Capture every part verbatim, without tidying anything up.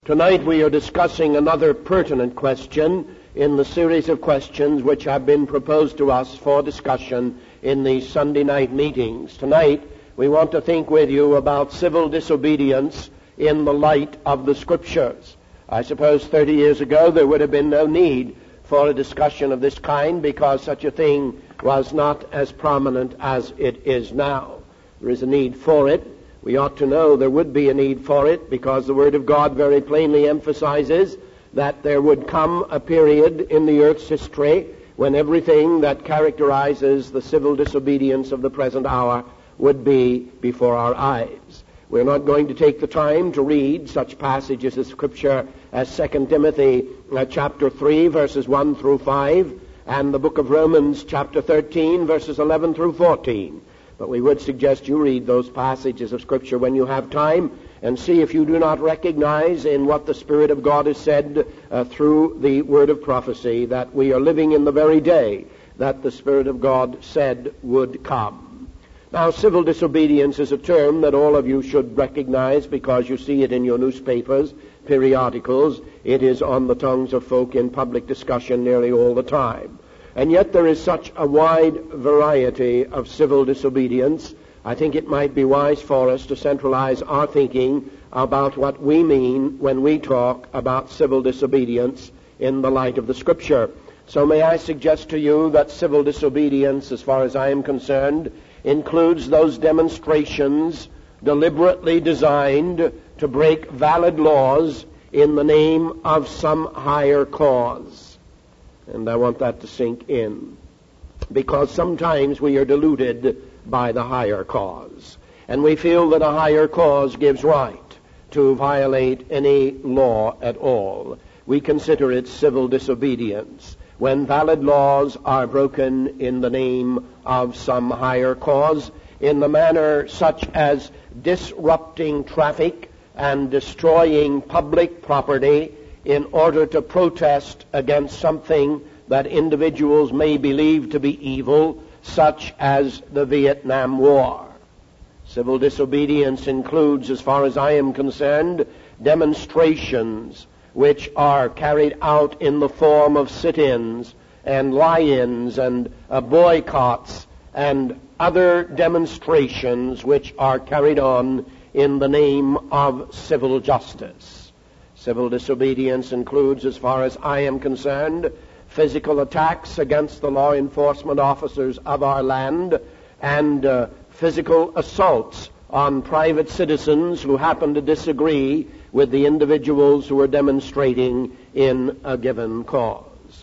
Tonight we are discussing another pertinent question in the series of questions which have been proposed to us for discussion in these Sunday night meetings. Tonight we want to think with you about civil disobedience in the light of the Scriptures. I suppose thirty years ago there would have been no need for a discussion of this kind because such a thing was not as prominent as it is now. There is a need for it. We ought to know there would be a need for it because the Word of God very plainly emphasizes that there would come a period in the earth's history when everything that characterizes the civil disobedience of the present hour would be before our eyes. We're not going to take the time to read such passages of Scripture as Second Timothy uh, chapter three, verses one through five, and the book of Romans chapter thirteen, verses eleven through fourteen. But we would suggest you read those passages of Scripture when you have time and see if you do not recognize in what the Spirit of God has said uh, through the word of prophecy that we are living in the very day that the Spirit of God said would come. Now, civil disobedience is a term that all of you should recognize because you see it in your newspapers, periodicals. It is on the tongues of folk in public discussion nearly all the time. And yet there is such a wide variety of civil disobedience, I think it might be wise for us to centralize our thinking about what we mean when we talk about civil disobedience in the light of the Scripture. So may I suggest to you that civil disobedience, as far as I am concerned, includes those demonstrations deliberately designed to break valid laws in the name of some higher cause. And I want that to sink in, because sometimes we are deluded by the higher cause, and we feel that a higher cause gives right to violate any law at all. We consider it civil disobedience when valid laws are broken in the name of some higher cause, in the manner such as disrupting traffic and destroying public property in order to protest against something that individuals may believe to be evil, such as the Vietnam War. Civil disobedience includes, as far as I am concerned, demonstrations which are carried out in the form of sit-ins and lie-ins and uh, boycotts and other demonstrations which are carried on in the name of civil justice. Civil disobedience includes, as far as I am concerned, physical attacks against the law enforcement officers of our land and uh, physical assaults on private citizens who happen to disagree with the individuals who are demonstrating in a given cause.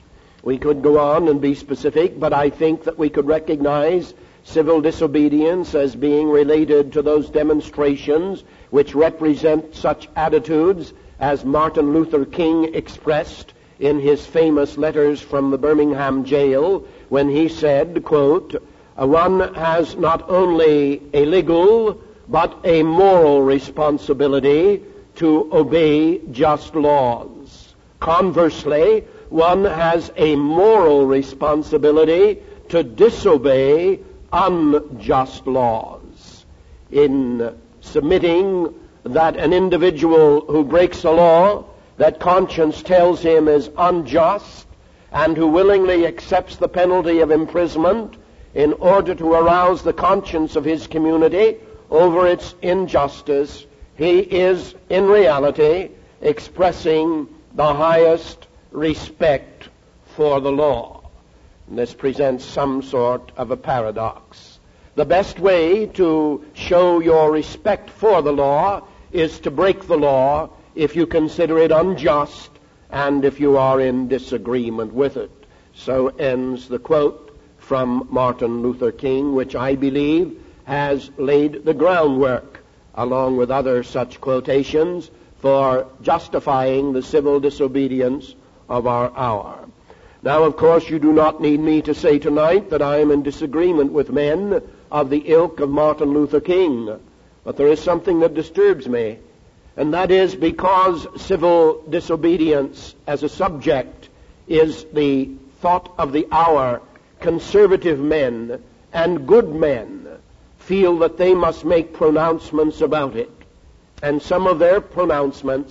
We could go on and be specific, but I think that we could recognize civil disobedience as being related to those demonstrations which represent such attitudes as Martin Luther King expressed in his famous letters from the Birmingham jail when he said, quote, "One has not only a legal but a moral responsibility to obey just laws. Conversely, one has a moral responsibility to disobey unjust laws." In submitting that an individual who breaks a law that conscience tells him is unjust and who willingly accepts the penalty of imprisonment in order to arouse the conscience of his community over its injustice, he is in reality expressing the highest respect for the law. And this presents some sort of a paradox. The best way to show your respect for the law is to break the law if you consider it unjust and if you are in disagreement with it. So ends the quote from Martin Luther King, which I believe has laid the groundwork, along with other such quotations, for justifying the civil disobedience of our hour. Now, of course, you do not need me to say tonight that I am in disagreement with men of the ilk of Martin Luther King. But there is something that disturbs me, and that is because civil disobedience as a subject is the thought of the hour. Conservative men and good men feel that they must make pronouncements about it. And some of their pronouncements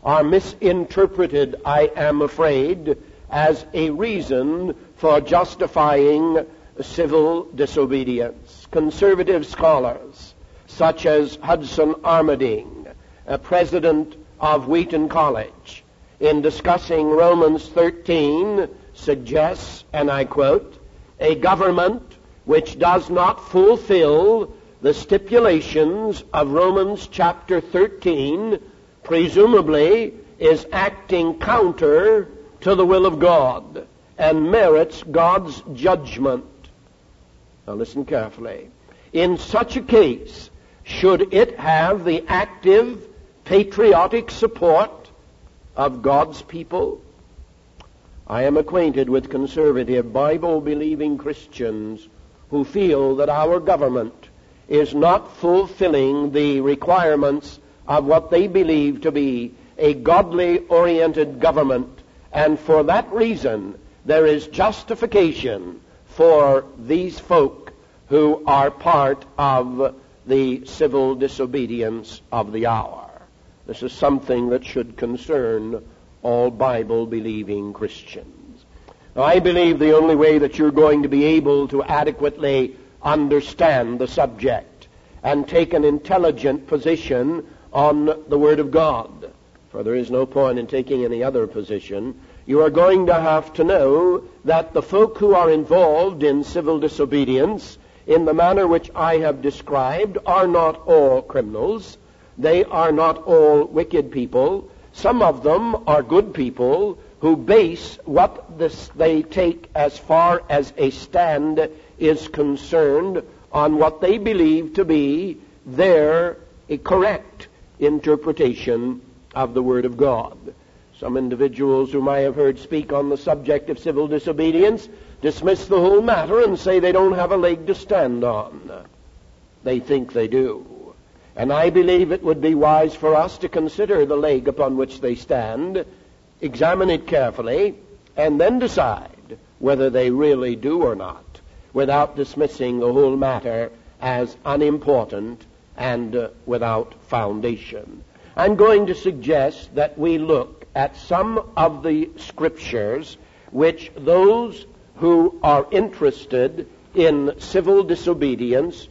are misinterpreted, I am afraid, as a reason for justifying civil disobedience. Conservative scholars, such as Hudson Armerding, a president of Wheaton College, in discussing Romans thirteen, suggests, and I quote, a government which does not fulfill the stipulations of Romans chapter thirteen presumably is acting counter to the will of God and merits God's judgment. Now listen carefully. In such a case, should it have the active patriotic support of God's people? I am acquainted with conservative, Bible-believing Christians who feel that our government is not fulfilling the requirements of what they believe to be a godly-oriented government, and for that reason there is justification for these folk who are part of the civil disobedience of the hour. This is something that should concern all Bible-believing Christians. Now, I believe the only way that you're going to be able to adequately understand the subject and take an intelligent position on the Word of God, for there is no point in taking any other position, you are going to have to know that the folk who are involved in civil disobedience in the manner which I have described are not all criminals. They are not all wicked people. Some of them are good people who base what this they take as far as a stand is concerned on what they believe to be their a correct interpretation of the Word of God. Some individuals whom I have heard speak on the subject of civil disobedience dismiss the whole matter and say they don't have a leg to stand on. They think they do. And I believe it would be wise for us to consider the leg upon which they stand, examine it carefully, and then decide whether they really do or not, without dismissing the whole matter as unimportant and uh, without foundation. I'm going to suggest that we look at some of the scriptures which those who are interested in civil disobedience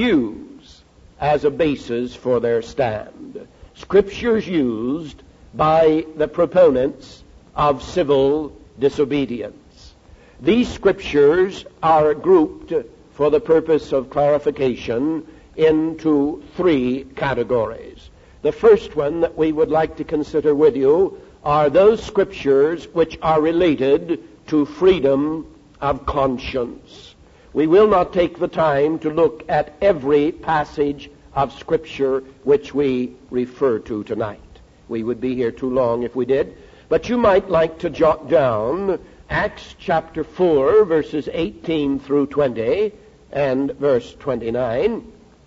use as a basis for their stand. Scriptures used by the proponents of civil disobedience. These scriptures are grouped for the purpose of clarification into three categories. The first one that we would like to consider with you are those scriptures which are related to freedom of conscience. We will not take the time to look at every passage of Scripture which we refer to tonight. We would be here too long if we did. But you might like to jot down Acts chapter four, verses eighteen through twenty, and verse twenty-nine,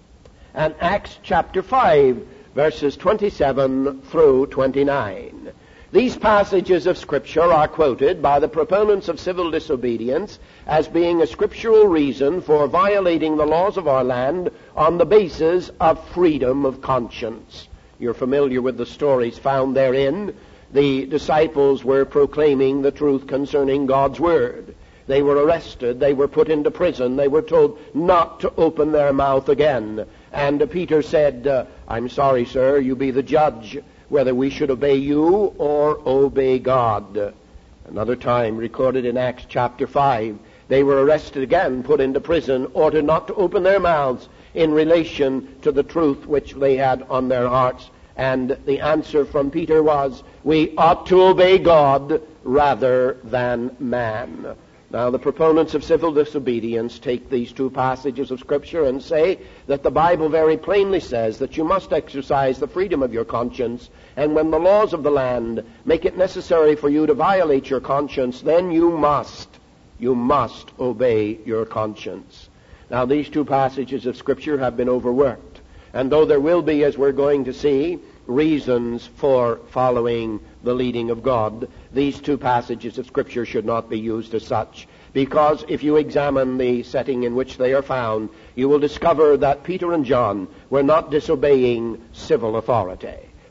and Acts chapter five, verses twenty-seven through twenty-nine. These passages of Scripture are quoted by the proponents of civil disobedience as being a scriptural reason for violating the laws of our land on the basis of freedom of conscience. You're familiar with the stories found therein. The disciples were proclaiming the truth concerning God's Word. They were arrested. They were put into prison. They were told not to open their mouth again. And Peter said, uh, I'm sorry, sir, you be the judge whether we should obey you or obey God. Another time recorded in Acts chapter five, they were arrested again, put into prison, ordered not to open their mouths in relation to the truth which they had on their hearts. And the answer from Peter was, we ought to obey God rather than man. Now, the proponents of civil disobedience take these two passages of Scripture and say that the Bible very plainly says that you must exercise the freedom of your conscience, and when the laws of the land make it necessary for you to violate your conscience, then you must, you must obey your conscience. Now, these two passages of Scripture have been overworked, and though there will be, as we're going to see, reasons for following the leading of God, these two passages of Scripture should not be used as such, because if you examine the setting in which they are found, you will discover that Peter and John were not disobeying civil authority.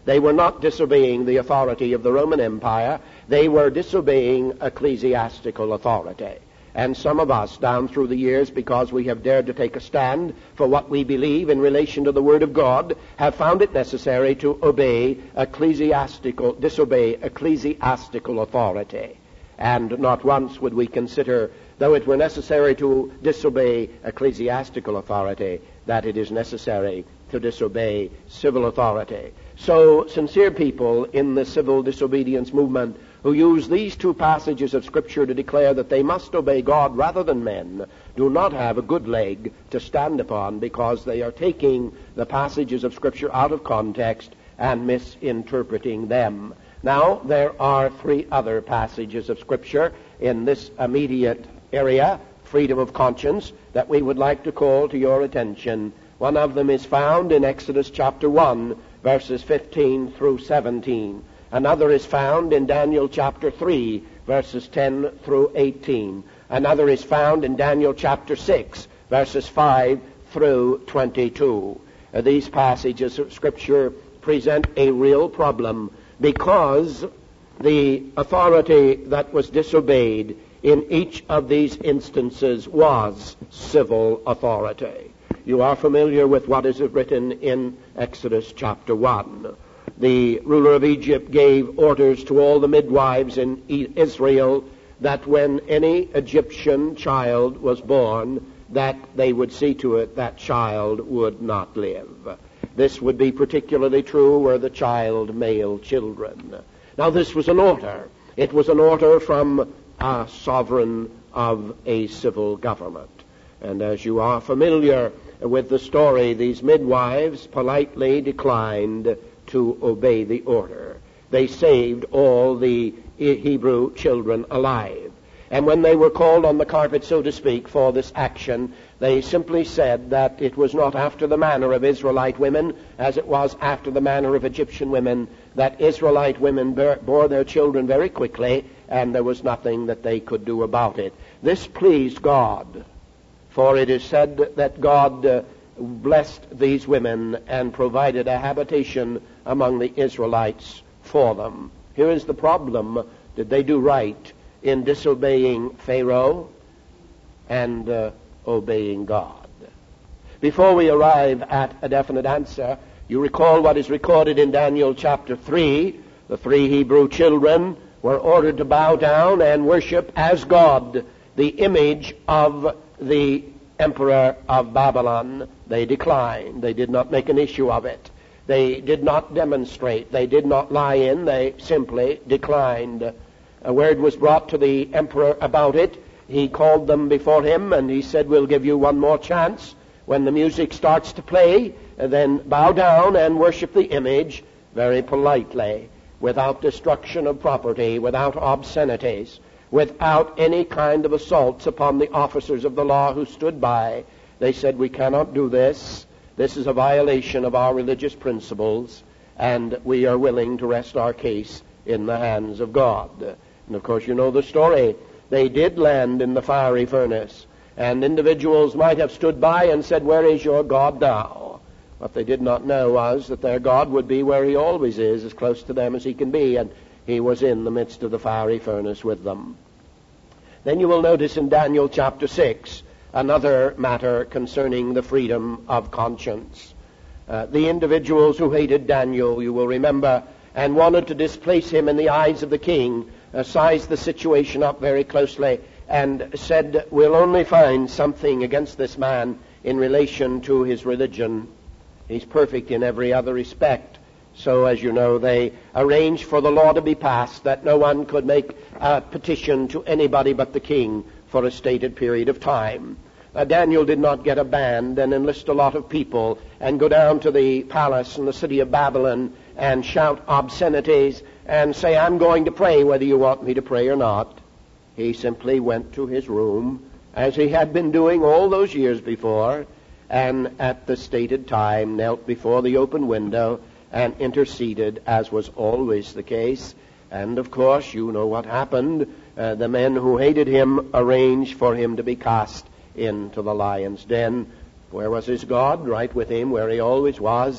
They were not disobeying the authority of the Roman Empire. They were disobeying ecclesiastical authority. And some of us, down through the years, because we have dared to take a stand for what we believe in relation to the Word of God, have found it necessary to obey ecclesiastical, disobey ecclesiastical authority. And not once would we consider, though it were necessary to disobey ecclesiastical authority, that it is necessary to disobey civil authority. So sincere people in the civil disobedience movement who use these two passages of Scripture to declare that they must obey God rather than men do not have a good leg to stand upon, because they are taking the passages of Scripture out of context and misinterpreting them. Now, there are three other passages of Scripture in this immediate area, freedom of conscience, that we would like to call to your attention. One of them is found in Exodus chapter one, verses fifteen through seventeen. Another is found in Daniel chapter three, verses ten through eighteen. Another is found in Daniel chapter six, verses five through twenty-two. Uh, these passages of Scripture present a real problem, because the authority that was disobeyed in each of these instances was civil authority. You are familiar with what is written in Exodus chapter one. The ruler of Egypt gave orders to all the midwives in Israel that when any Egyptian child was born, that they would see to it that child would not live. This would be particularly true were the child male children. Now, this was an order. It was an order from a sovereign of a civil government. And as you are familiar with the story, these midwives politely declined to obey the order. They saved all the Hebrew children alive. And when they were called on the carpet, so to speak, for this action, they simply said that it was not after the manner of Israelite women, as it was after the manner of Egyptian women, that Israelite women bore their children very quickly, and there was nothing that they could do about it. This pleased God, for it is said that God uh, blessed these women and provided a habitation among the Israelites for them. Here is the problem. Did they do right in disobeying Pharaoh and uh, obeying God? Before we arrive at a definite answer, you recall what is recorded in Daniel chapter three. The three Hebrew children were ordered to bow down and worship as God the image of the emperor of Babylon. They declined. They did not make an issue of it. They did not demonstrate. They did not lie in. They simply declined. A word was brought to the emperor about it. He called them before him, and he said, "We'll give you one more chance. When the music starts to play, then bow down and worship the image very politely, without destruction of property, without obscenities, without any kind of assaults upon the officers of the law who stood by." They said, "We cannot do this. This is a violation of our religious principles, and we are willing to rest our case in the hands of God." And of course, you know the story. They did land in the fiery furnace, and individuals might have stood by and said, "Where is your God now?" What they did not know was that their God would be where he always is, as close to them as he can be, and he was in the midst of the fiery furnace with them. Then you will notice in Daniel chapter six another matter concerning the freedom of conscience. Uh, the individuals who hated Daniel, you will remember, and wanted to displace him in the eyes of the king, uh, sized the situation up very closely and said, "We'll only find something against this man in relation to his religion. He's perfect in every other respect." So, as you know, they arranged for the law to be passed that no one could make a petition to anybody but the king for a stated period of time. Uh, Daniel did not get a band and enlist a lot of people and go down to the palace in the city of Babylon and shout obscenities and say, "I'm going to pray whether you want me to pray or not." He simply went to his room, as he had been doing all those years before, and at the stated time knelt before the open window and interceded, as was always the case. And, of course, you know what happened. Uh, the men who hated him arranged for him to be cast into the lion's den. Where was his God? Right with him, where he always was.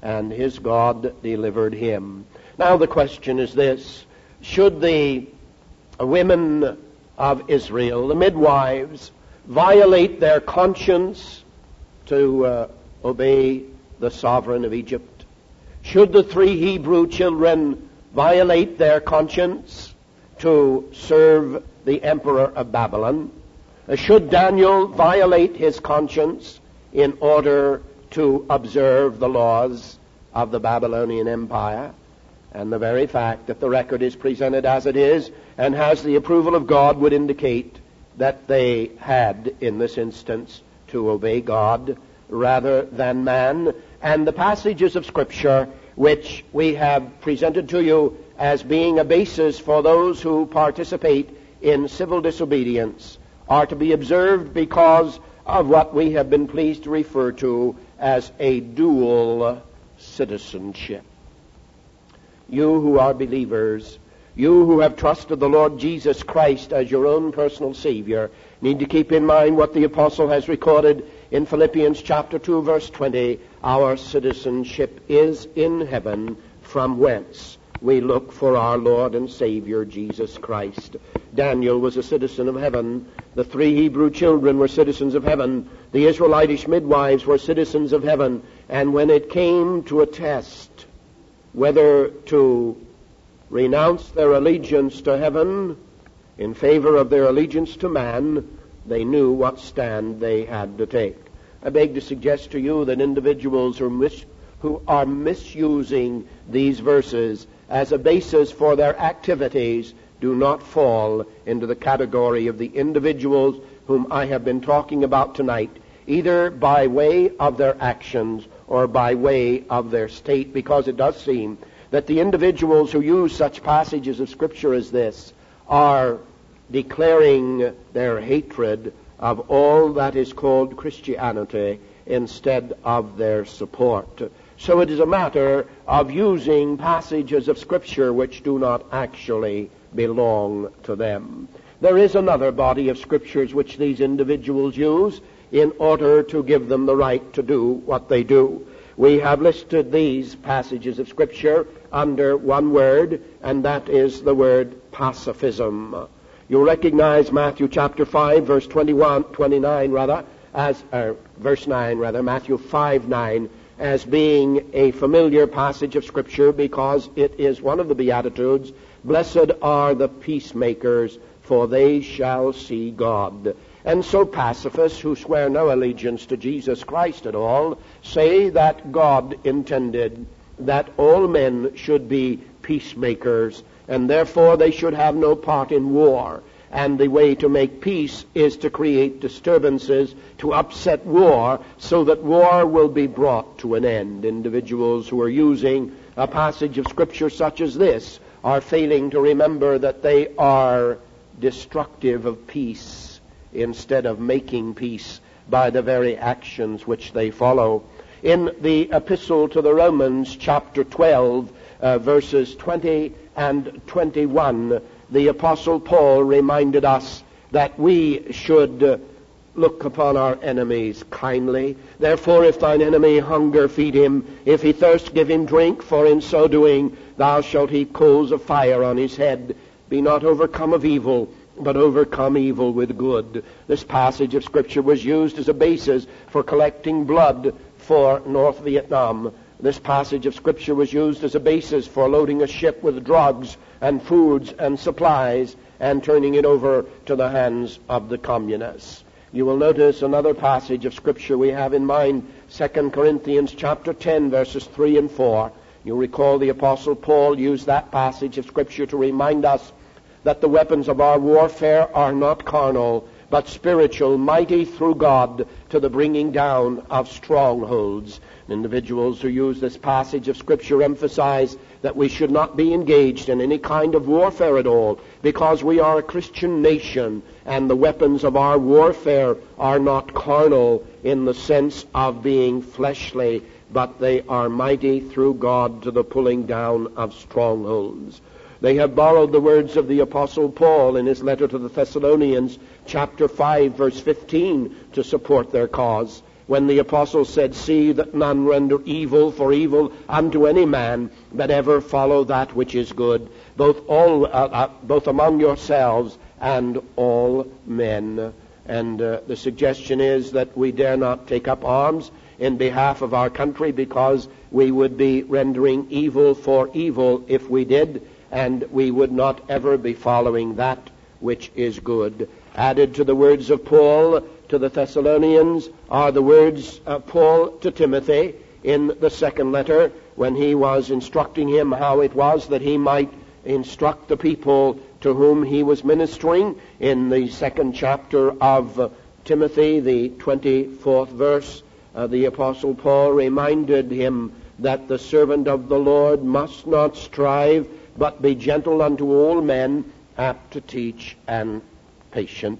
and his God delivered him. Now the question is this: should the women of Israel, the midwives, violate their conscience to uh, obey the sovereign of Egypt? Should the three Hebrew children violate their conscience to serve the emperor of Babylon? Should Daniel violate his conscience in order to observe the laws of the Babylonian Empire? And the very fact that the record is presented as it is and has the approval of God would indicate that they had, in this instance, to obey God rather than man. And the passages of Scripture which we have presented to you as being a basis for those who participate in civil disobedience are to be observed because of what we have been pleased to refer to as a dual citizenship. You who are believers, you who have trusted the Lord Jesus Christ as your own personal Savior, need to keep in mind what the apostle has recorded in Philippians chapter two, verse twenty. Our citizenship is in heaven, from whence we look for our Lord and Savior Jesus Christ. Daniel was a citizen of heaven. The three Hebrew children were citizens of heaven. The Israelitish midwives were citizens of heaven. And when it came to a test whether to renounce their allegiance to heaven in favor of their allegiance to man, they knew what stand they had to take. I beg to suggest to you that individuals who, mis- who are misusing these verses as a basis for their activities do not fall into the category of the individuals whom I have been talking about tonight, either by way of their actions or by way of their state, because it does seem that the individuals who use such passages of Scripture as this are declaring their hatred of all that is called Christianity instead of their support. So it is a matter of using passages of Scripture which do not actually belong to them. There is another body of Scriptures which these individuals use in order to give them the right to do what they do. We have listed these passages of Scripture under one word, and that is the word pacifism. You'll recognize Matthew chapter five, verse twenty-one, twenty-nine rather, as, uh, verse nine rather, Matthew five, nine, as being a familiar passage of Scripture because it is one of the Beatitudes. Blessed are the peacemakers, for they shall see God. And so pacifists who swear no allegiance to Jesus Christ at all say that God intended that all men should be peacemakers, and therefore they should have no part in war. And the way to make peace is to create disturbances, to upset war, so that war will be brought to an end. Individuals who are using a passage of Scripture such as this are failing to remember that they are destructive of peace instead of making peace by the very actions which they follow. In the Epistle to the Romans, chapter twelve, uh, verses twenty and twenty-one, the Apostle Paul reminded us that we should uh, look upon our enemies kindly. Therefore, if thine enemy hunger, feed him. If he thirst, give him drink, for in so doing thou shalt heap coals of fire on his head. Be not overcome of evil, but overcome evil with good. This passage of Scripture was used as a basis for collecting blood for North Vietnam. This passage of Scripture was used as a basis for loading a ship with drugs and foods and supplies and turning it over to the hands of the communists. You will notice another passage of Scripture we have in mind, Second Corinthians chapter ten, verses three and four. You'll recall the Apostle Paul used that passage of Scripture to remind us that the weapons of our warfare are not carnal, but spiritual, mighty through God to the bringing down of strongholds. Individuals who use this passage of Scripture emphasize that we should not be engaged in any kind of warfare at all, because we are a Christian nation, and the weapons of our warfare are not carnal in the sense of being fleshly, but they are mighty through God to the pulling down of strongholds. They have borrowed the words of the Apostle Paul in his letter to the Thessalonians, chapter five, verse fifteen, to support their cause. when the apostle said, "See that none render evil for evil unto any man, but ever follow that which is good, both all, uh, uh, both among yourselves and all men." And uh, the suggestion is that we dare not take up arms in behalf of our country, because we would be rendering evil for evil if we did, and we would not ever be following that which is good. Added to the words of Paul to the Thessalonians are the words of Paul to Timothy in the second letter, when he was instructing him how it was that he might instruct the people to whom he was ministering. In the second chapter of uh, Timothy, the twenty-fourth verse, uh, the Apostle Paul reminded him that the servant of the Lord must not strive, but be gentle unto all men, apt to teach and patient.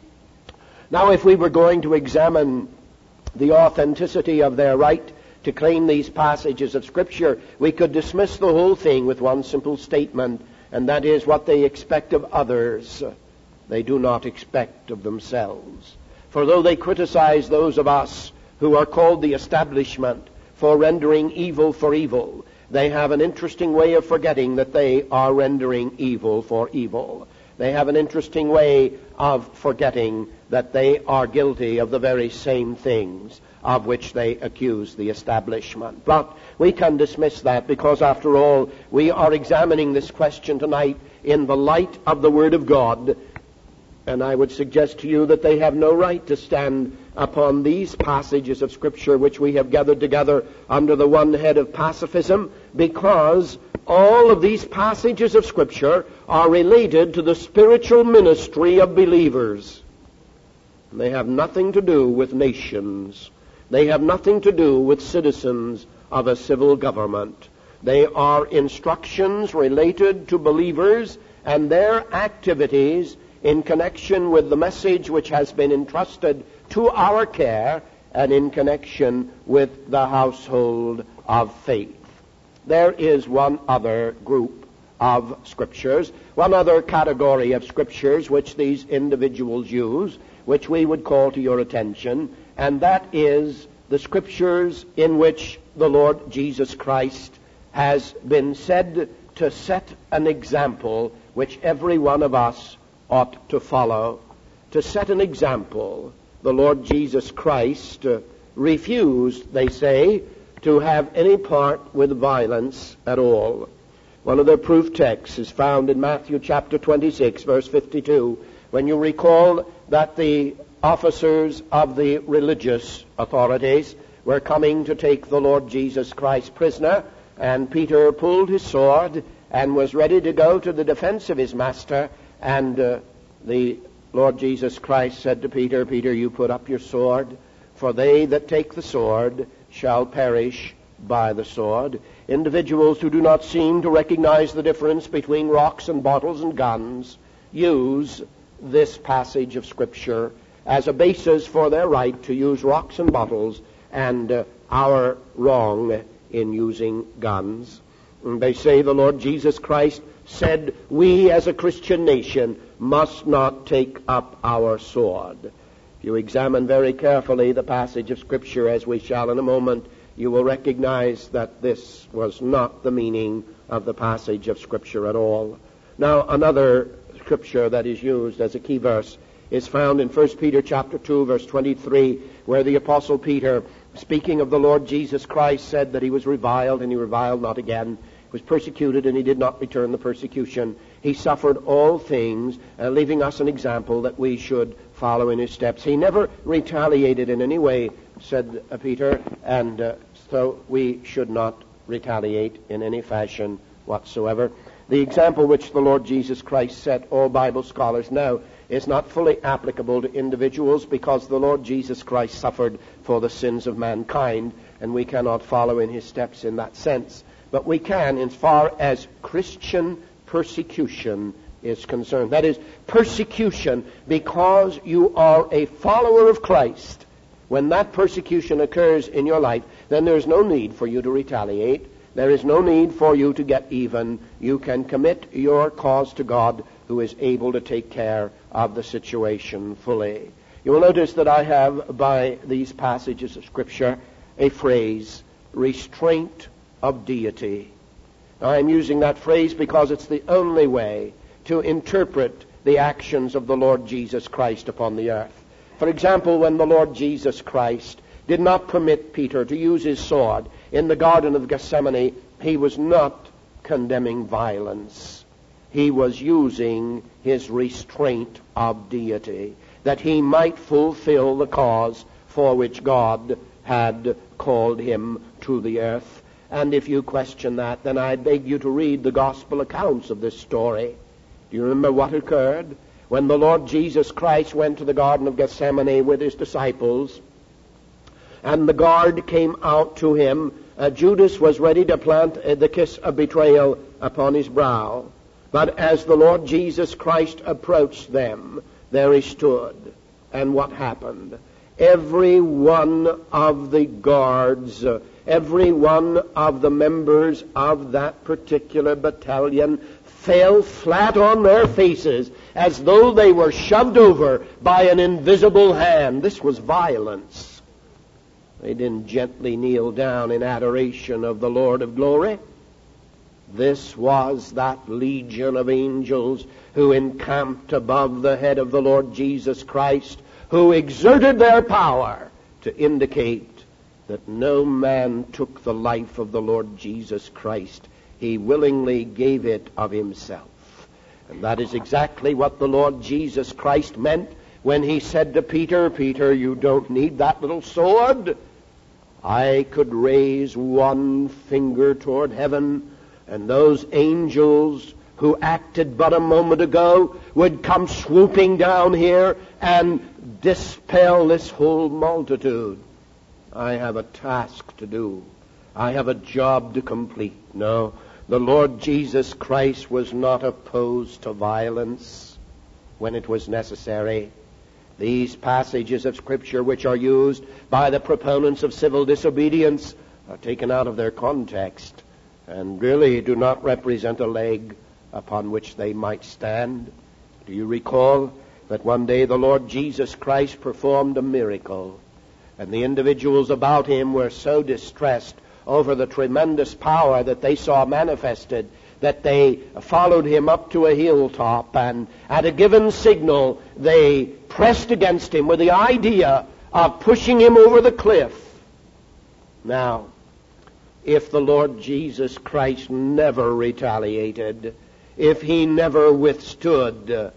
Now, if we were going to examine the authenticity of their right to claim these passages of Scripture, we could dismiss the whole thing with one simple statement, and that is, what they expect of others, they do not expect of themselves. For though they criticize those of us who are called the establishment for rendering evil for evil, they have an interesting way of forgetting that they are rendering evil for evil. They have an interesting way of forgetting that they are guilty of the very same things of which they accuse the establishment. But we can dismiss that, because, after all, we are examining this question tonight in the light of the Word of God. And I would suggest to you that they have no right to stand upon these passages of Scripture which we have gathered together under the one head of pacifism, because all of these passages of Scripture are related to the spiritual ministry of believers. They have nothing to do with nations. They have nothing to do with citizens of a civil government. They are instructions related to believers and their activities in connection with the message which has been entrusted to our care, and in connection with the household of faith. There is one other group of Scriptures, one other category of Scriptures which these individuals use, which we would call to your attention, and that is the Scriptures in which the Lord Jesus Christ has been said to set an example which every one of us ought to follow. To set an example, the Lord Jesus Christ uh, refused, they say, to have any part with violence at all. One of their proof texts is found in Matthew chapter twenty-six, verse fifty-two, when you recall that the officers of the religious authorities were coming to take the Lord Jesus Christ prisoner, and Peter pulled his sword and was ready to go to the defense of his master, and uh, the Lord Jesus Christ said to Peter, "Peter, you put up your sword, for they that take the sword shall perish by the sword." Individuals who do not seem to recognize the difference between rocks and bottles and guns use this passage of Scripture as a basis for their right to use rocks and bottles, and uh, our wrong in using guns. And they say the Lord Jesus Christ said, we as a Christian nation must not take up our sword. If you examine very carefully the passage of Scripture, as we shall in a moment, you will recognize that this was not the meaning of the passage of Scripture at all. Now, another Scripture that is used as a key verse is found in First Peter chapter two, verse twenty-three, where the Apostle Peter, speaking of the Lord Jesus Christ, said that he was reviled, and he reviled not again. He was persecuted, and he did not return the persecution. He suffered all things, uh, leaving us an example that we should follow in his steps. He never retaliated in any way, said uh, Peter, and uh, so we should not retaliate in any fashion whatsoever. The example which the Lord Jesus Christ set, all Bible scholars know, is not fully applicable to individuals, because the Lord Jesus Christ suffered for the sins of mankind, and we cannot follow in his steps in that sense. But we can as far as Christian persecution is concerned. That is, persecution because you are a follower of Christ. When that persecution occurs in your life, then there is no need for you to retaliate. There is no need for you to get even. You can commit your cause to God, who is able to take care of the situation fully. You will notice that I have, by these passages of Scripture, a phrase, restraint of deity. Now, I'm using that phrase because it's the only way to interpret the actions of the Lord Jesus Christ upon the earth. For example, when the Lord Jesus Christ did not permit Peter to use his sword in the Garden of Gethsemane, he was not condemning violence. He was using his restraint of deity, that he might fulfill the cause for which God had called him to the earth. And if you question that, then I beg you to read the gospel accounts of this story. Do you remember what occurred? When the Lord Jesus Christ went to the Garden of Gethsemane with his disciples, and the guard came out to him, uh, Judas was ready to plant uh, the kiss of betrayal upon his brow. But as the Lord Jesus Christ approached them, there he stood. And what happened? Every one of the guards, uh, every one of the members of that particular battalion fell flat on their faces as though they were shoved over by an invisible hand. This was violence. They didn't gently kneel down in adoration of the Lord of glory. This was that legion of angels who encamped above the head of the Lord Jesus Christ, who exerted their power to indicate that no man took the life of the Lord Jesus Christ. He willingly gave it of himself. And that is exactly what the Lord Jesus Christ meant when he said to Peter, Peter, you don't need that little sword. I could raise one finger toward heaven, and those angels who acted but a moment ago would come swooping down here and dispel this whole multitude. I have a task to do. I have a job to complete. No, the Lord Jesus Christ was not opposed to violence when it was necessary. These passages of Scripture which are used by the proponents of civil disobedience are taken out of their context and really do not represent a leg upon which they might stand. Do you recall that one day the Lord Jesus Christ performed a miracle, and the individuals about him were so distressed over the tremendous power that they saw manifested that they followed him up to a hilltop, and at a given signal they pressed against him with the idea of pushing him over the cliff. Now, if the Lord Jesus Christ never retaliated, if he never withstood,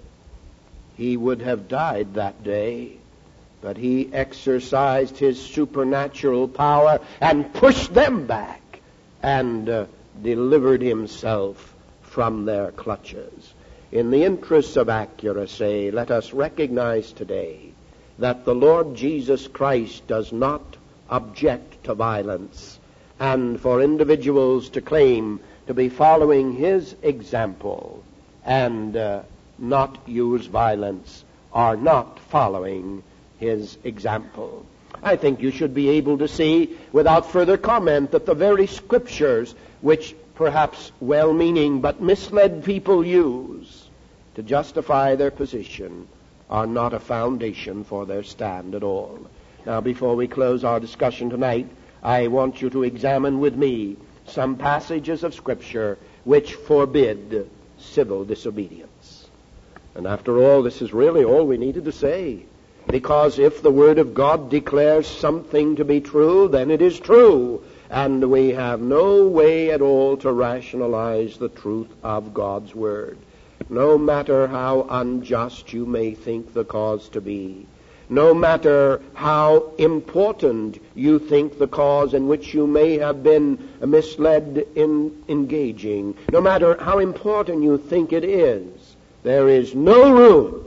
he would have died that day. But he exercised his supernatural power and pushed them back and uh, delivered himself from their clutches. In the interests of accuracy, let us recognize today that the Lord Jesus Christ does not object to violence, and for individuals to claim to be following his example and uh, not use violence are not following his example. I think you should be able to see without further comment that the very Scriptures which perhaps well-meaning but misled people use to justify their position are not a foundation for their stand at all. Now, before we close our discussion tonight, I want you to examine with me some passages of Scripture which forbid civil disobedience. And after all, this is really all we needed to say. Because if the Word of God declares something to be true, then it is true. And we have no way at all to rationalize the truth of God's Word. No matter how unjust you may think the cause to be, no matter how important you think the cause in which you may have been misled in engaging, no matter how important you think it is, there is no room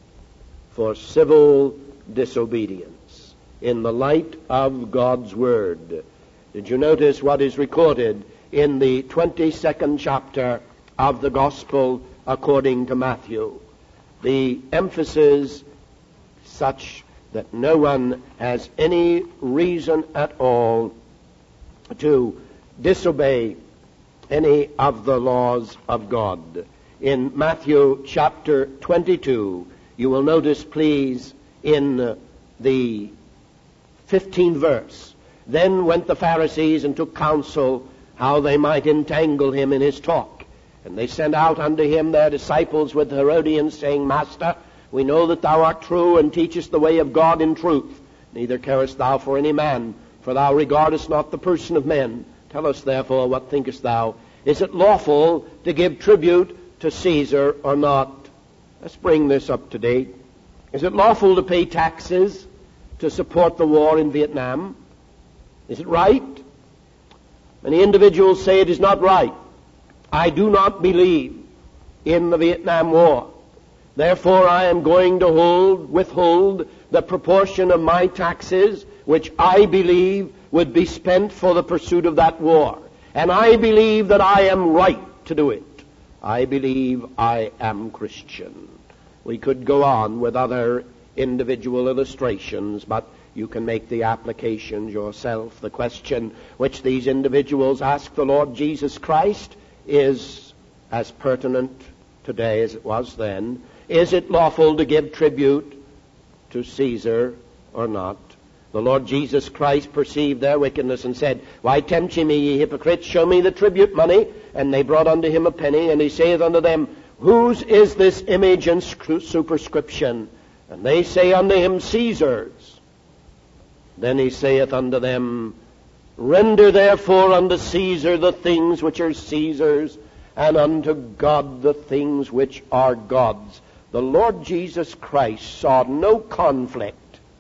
for civil disobedience in the light of God's Word. Did you notice what is recorded in the twenty-second chapter of the Gospel according to Matthew? The emphasis such that no one has any reason at all to disobey any of the laws of God. In Matthew chapter twenty-two, you will notice, please, in uh, the fifteenth verse. Then went the Pharisees and took counsel how they might entangle him in his talk. And they sent out unto him their disciples with Herodians, saying, Master, we know that thou art true, and teachest the way of God in truth. Neither carest thou for any man, for thou regardest not the person of men. Tell us therefore, what thinkest thou? Is it lawful to give tribute to Caesar or not? Let's bring this up to date. Is it lawful to pay taxes to support the war in Vietnam? Is it right? Many individuals say it is not right. I do not believe in the Vietnam War. Therefore, I am going to hold, withhold the proportion of my taxes which I believe would be spent for the pursuit of that war. And I believe that I am right to do it. I believe I am Christian. We could go on with other individual illustrations, but you can make the applications yourself. The question which these individuals ask the Lord Jesus Christ is as pertinent today as it was then. Is it lawful to give tribute to Caesar or not? The Lord Jesus Christ perceived their wickedness and said, Why tempt ye me, ye hypocrites? Show me the tribute money. And they brought unto him a penny, and he saith unto them, Whose is this image and superscription? And they say unto him, Caesar's. Then he saith unto them, Render therefore unto Caesar the things which are Caesar's, and unto God the things which are God's. The Lord Jesus Christ saw no conflict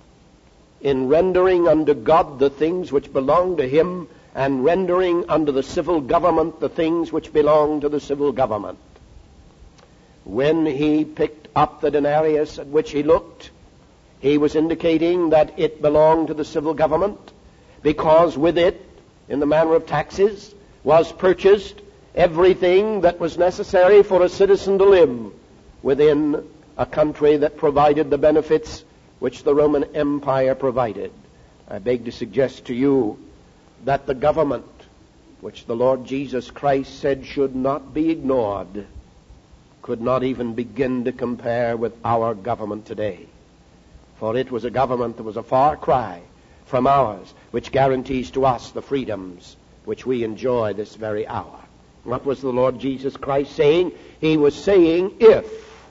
in rendering unto God the things which belong to him, and rendering unto the civil government the things which belong to the civil government. When he picked up the denarius at which he looked, he was indicating that it belonged to the civil government, because with it, in the manner of taxes, was purchased everything that was necessary for a citizen to live within a country that provided the benefits which the Roman Empire provided. I beg to suggest to you that the government, which the Lord Jesus Christ said should not be ignored, could not even begin to compare with our government today. For it was a government that was a far cry from ours, which guarantees to us the freedoms which we enjoy this very hour. What was the Lord Jesus Christ saying? He was saying, if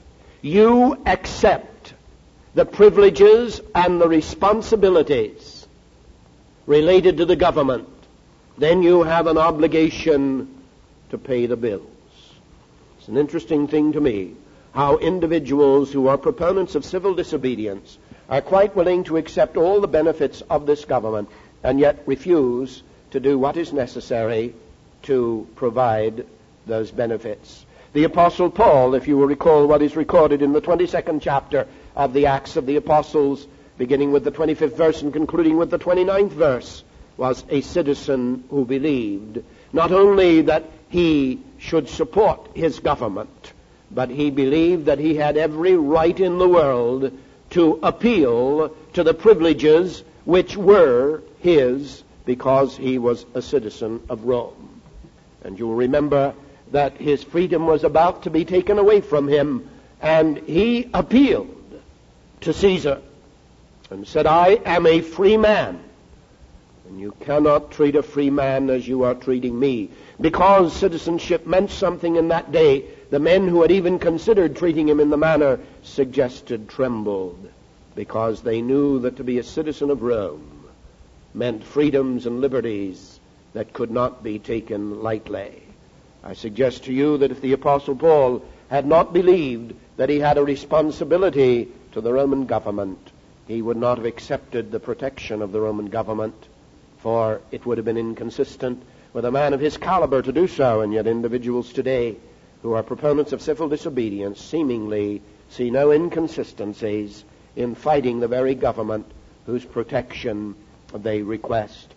you accept the privileges and the responsibilities related to the government, then you have an obligation to pay the bills. It's an interesting thing to me how individuals who are proponents of civil disobedience are quite willing to accept all the benefits of this government and yet refuse to do what is necessary to provide those benefits. The Apostle Paul, if you will recall what is recorded in the twenty-second chapter of the Acts of the Apostles, beginning with the twenty-fifth verse and concluding with the twenty-ninth verse, was a citizen who believed not only that he should support his government, but he believed that he had every right in the world to appeal to the privileges which were his because he was a citizen of Rome. And you'll remember that his freedom was about to be taken away from him, and he appealed to Caesar and said, I am a free man, and you cannot treat a free man as you are treating me. Because citizenship meant something in that day, the men who had even considered treating him in the manner suggested trembled, because they knew that to be a citizen of Rome meant freedoms and liberties that could not be taken lightly. I suggest to you that if the Apostle Paul had not believed that he had a responsibility to the Roman government, he would not have accepted the protection of the Roman government, for it would have been inconsistent with a man of his caliber to do so. And yet individuals today who are proponents of civil disobedience seemingly see no inconsistencies in fighting the very government whose protection they request.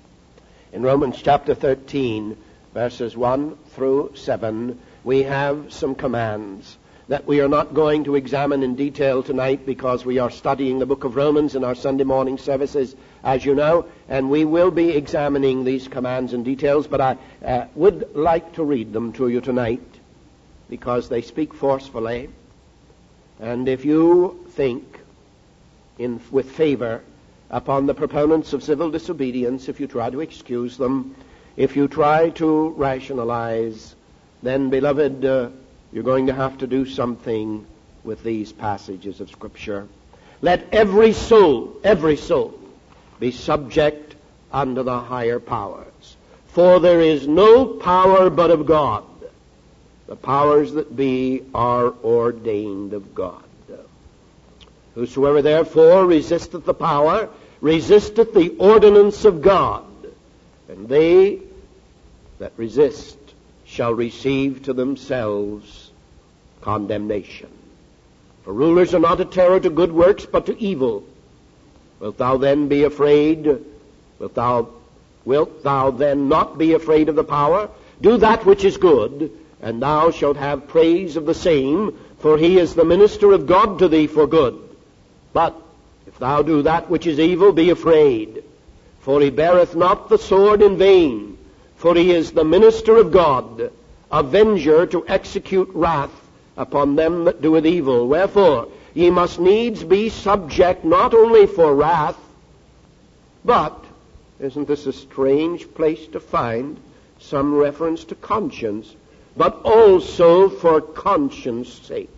In Romans chapter thirteen, verses one through seven, we have some commands that we are not going to examine in detail tonight because we are studying the book of Romans in our Sunday morning services, as you know, and we will be examining these commands in details, but I uh, would like to read them to you tonight because they speak forcefully. And if you think in, with favor upon the proponents of civil disobedience if you try to excuse them, if you try to rationalize, then, beloved, uh, you're going to have to do something with these passages of Scripture. Let every soul, every soul, be subject unto the higher powers. For there is no power but of God. The powers that be are ordained of God. Whosoever therefore resisteth the power, resisteth the ordinance of God. And they that resist shall receive to themselves condemnation. For rulers are not a terror to good works, but to evil. Wilt thou then be afraid? Wilt thou, wilt thou then not be afraid of the power? Do that which is good, and thou shalt have praise of the same, for he is the minister of God to thee for good. But if thou do that which is evil, be afraid, for he beareth not the sword in vain, for he is the minister of God, avenger to execute wrath upon them that doeth evil. Wherefore ye must needs be subject not only for wrath, but, isn't this a strange place to find some reference to conscience, but also for conscience sake.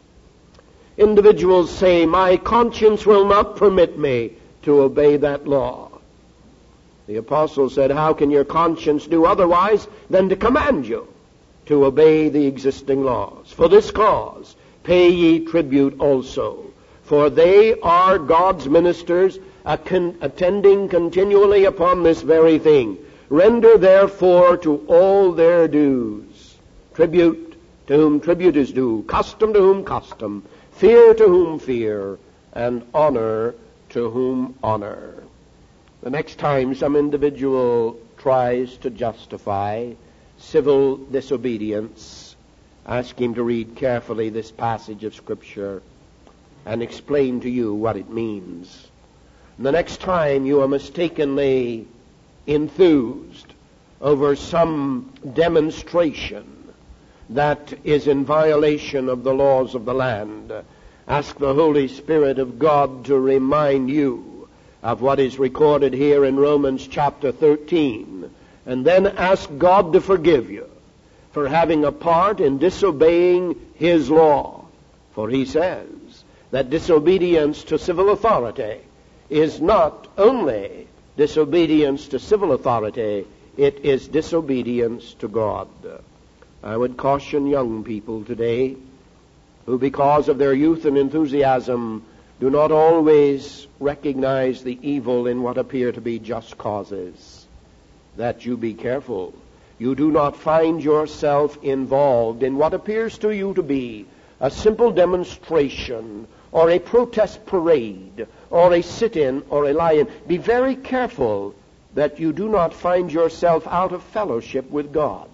Individuals say, my conscience will not permit me to obey that law. The apostle said, how can your conscience do otherwise than to command you to obey the existing laws? For this cause pay ye tribute also, for they are God's ministers, attending continually upon this very thing. Render therefore to all their dues. Tribute to whom tribute is due, custom to whom custom, fear to whom fear, and honor to whom honor. The next time some individual tries to justify civil disobedience, ask him to read carefully this passage of Scripture and explain to you what it means. And the next time you are mistakenly enthused over some demonstration that is in violation of the laws of the land, ask the Holy Spirit of God to remind you of what is recorded here in Romans chapter thirteen, and then ask God to forgive you for having a part in disobeying His law. For He says that disobedience to civil authority is not only disobedience to civil authority, it is disobedience to God. I would caution young people today who, because of their youth and enthusiasm, do not always recognize the evil in what appear to be just causes, that you be careful. You do not find yourself involved in what appears to you to be a simple demonstration or a protest parade or a sit-in or a lie-in. Be very careful that you do not find yourself out of fellowship with God.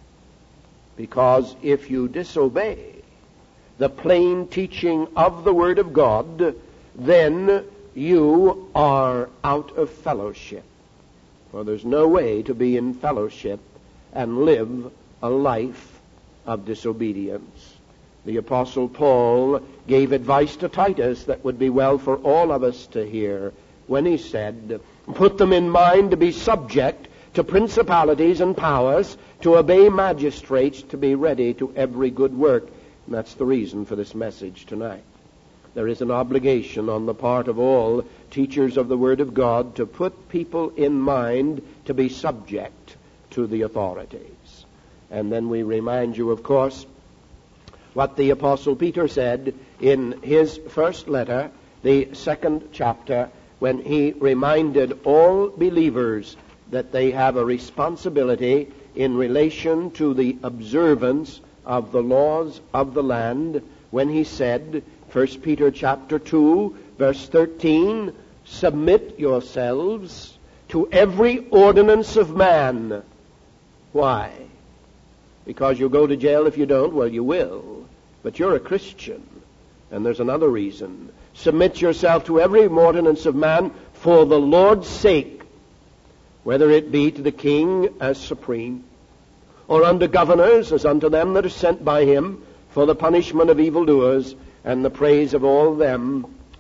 Because if you disobey the plain teaching of the Word of God, then you are out of fellowship. For there's no way to be in fellowship and live a life of disobedience. The Apostle Paul gave advice to Titus that would be well for all of us to hear when he said, put them in mind to be subject to principalities and powers, to obey magistrates, to be ready to every good work. And that's the reason for this message tonight. There is an obligation on the part of all teachers of the Word of God to put people in mind to be subject to the authorities. And then we remind you, of course, what the Apostle Peter said in his first letter, the second chapter, when he reminded all believers that they have a responsibility in relation to the observance of the laws of the land, when he said, First Peter chapter two, verse thirteen, submit yourselves to every ordinance of man. Why? Because you'll go to jail if you don't? Well, you will. But you're a Christian. And there's another reason. Submit yourself to every ordinance of man for the Lord's sake, whether it be to the king as supreme, or unto governors as unto them that are sent by him, for the punishment of evildoers, and the praise of all them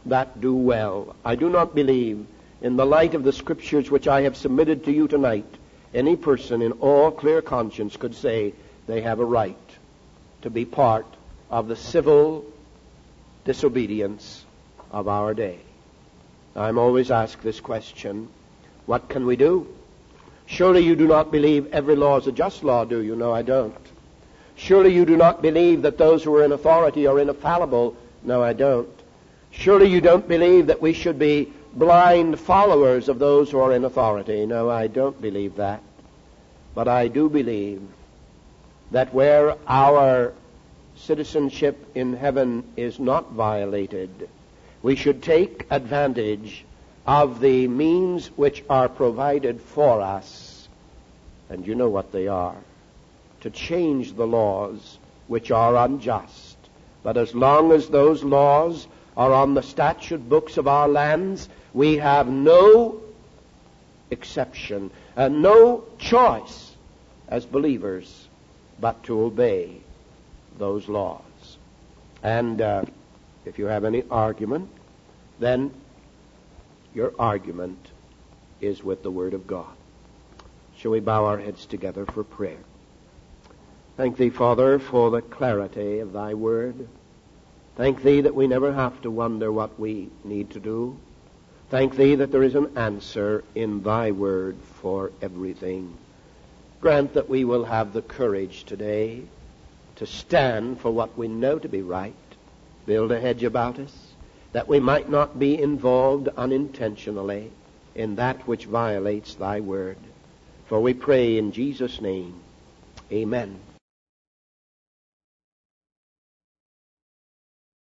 that do well. I do not believe, in the light of the Scriptures which I have submitted to you tonight, any person in all clear conscience could say they have a right to be part of the civil disobedience of our day. I'm always asked this question, what can we do? Surely you do not believe every law is a just law, do you? No, I don't. Surely you do not believe that those who are in authority are infallible? No, I don't. Surely you don't believe that we should be blind followers of those who are in authority? No, I don't believe that. But I do believe that where our citizenship in heaven is not violated, we should take advantage of the means which are provided for us, and you know what they are, to change the laws which are unjust. But as long as those laws are on the statute books of our lands, we have no exception and no choice as believers but to obey those laws. And uh, if you have any argument, then your argument is with the Word of God. Shall we bow our heads together for prayer? Thank Thee, Father, for the clarity of Thy Word. Thank Thee that we never have to wonder what we need to do. Thank Thee that there is an answer in Thy Word for everything. Grant that we will have the courage today to stand for what we know to be right. Build a hedge about us, that we might not be involved unintentionally in that which violates Thy Word. For we pray in Jesus' name, amen.